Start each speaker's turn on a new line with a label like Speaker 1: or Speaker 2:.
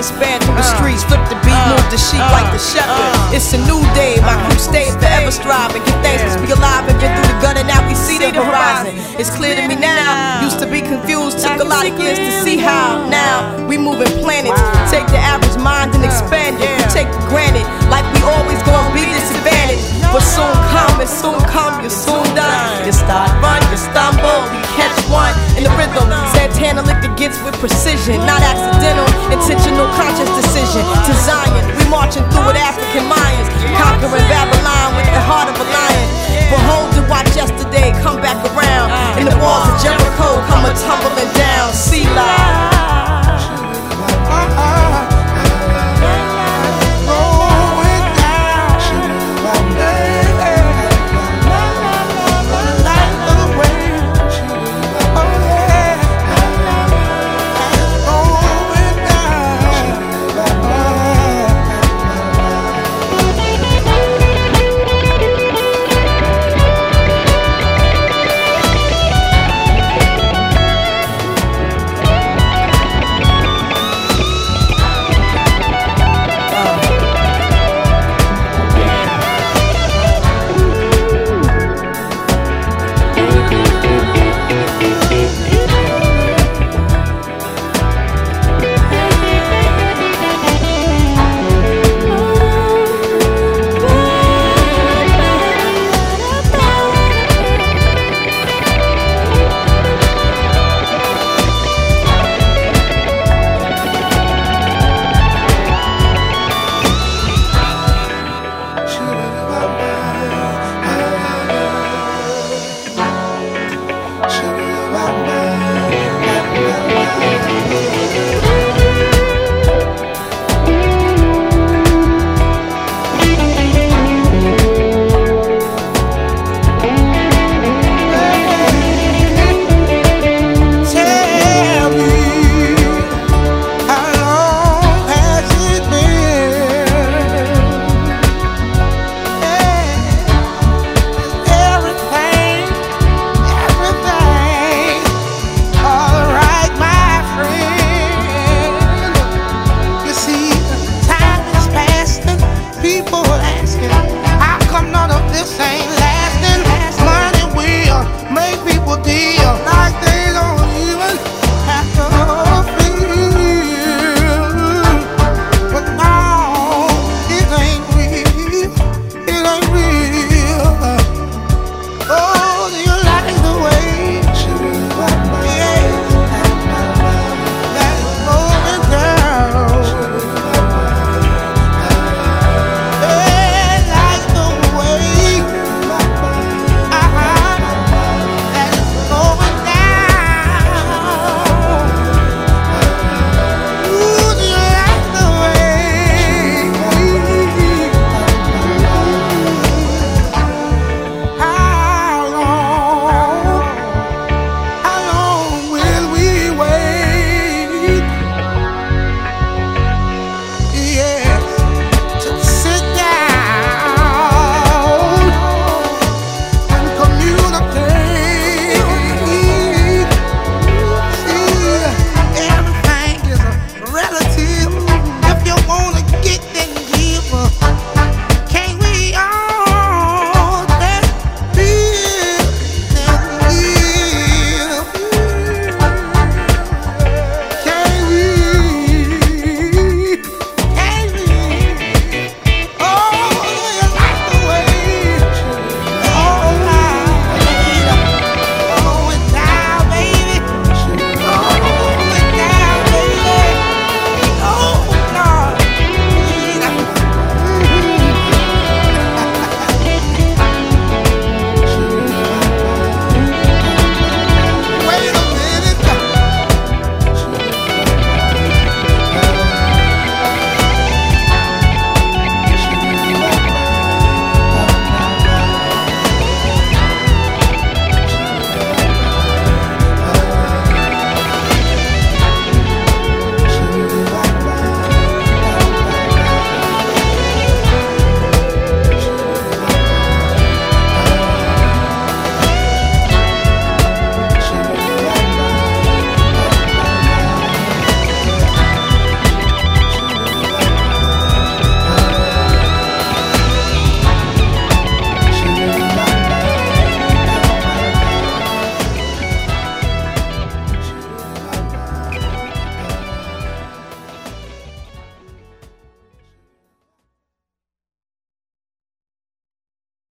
Speaker 1: expand through the streets. Flip the beat, move the sheep like the shepherd. It's a new day, my crew stay forever striving. Give thanks to be alive and been through the gutter, now we see the horizon. It's clear to me now, used to be confused, took a lot of years to see how. Now we moving planets, take the average mind and expand it. We take for granted, like we always gonna be disadvantaged. But soon come, and soon come, you're soon done. You start, run, you stumble, you catch one in the rhythm. Santana lick the gets with precision, not accidental, intentional, conscious decision. To Zion, we marching through with African Mayans, conquering Babylon with the heart of a lion. Behold and watch yesterday come back around, and the walls of Jericho come a tumbling down. See live.